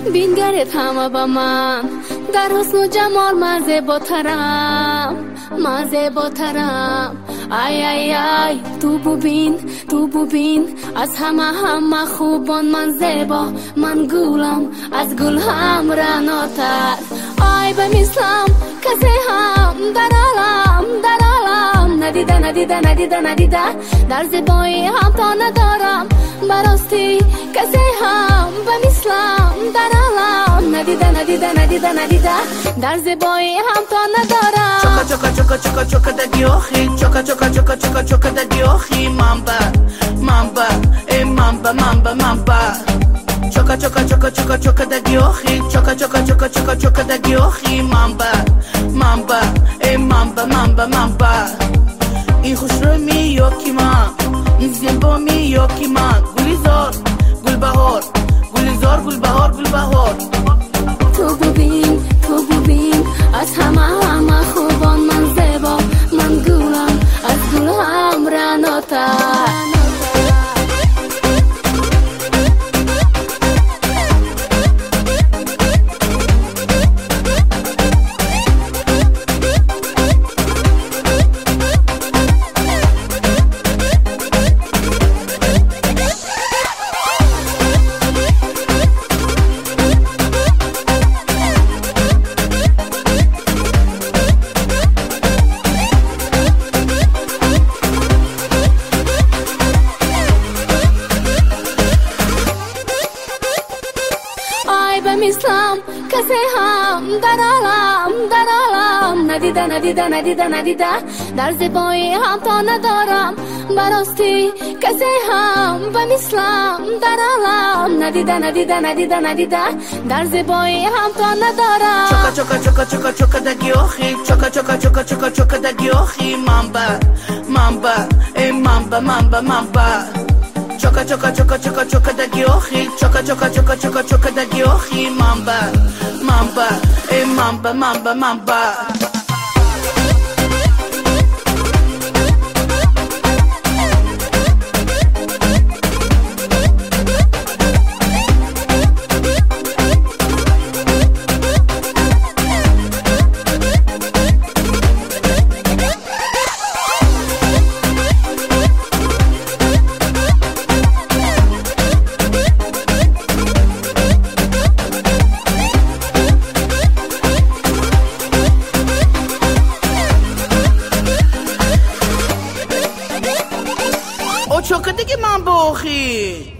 بینگرت همه با من در حسن و جمال مزه باترم ای ای ای تو ببین از همه خوبان من زیبا من گلم از گل هم رناتر آی بمیسلم کسی هم در عالم ندیده در زیبایی هم تا ندارم براستی کسی هم بمیسلم در عالم ندیده در زیبایی هم تا ندارم choka da giochi choka da giochi mamba choka da giochi choka da giochi mamba این خوش رو میوکی من این زیبا میوکی من گلیزار گلبهار تو ببین از همه خوبان من زیبا من گلم از گل هم رناتر بمیسلم کسی هم در عالم ندیده در زیبایی هم تا ندارم براستی کسی هم بمیسلم در عالم ندیده در زیبایی هم تا ندارم choka da giochi choka da giochi mamba choka da giochi choka da giochi mamba choka de que mambo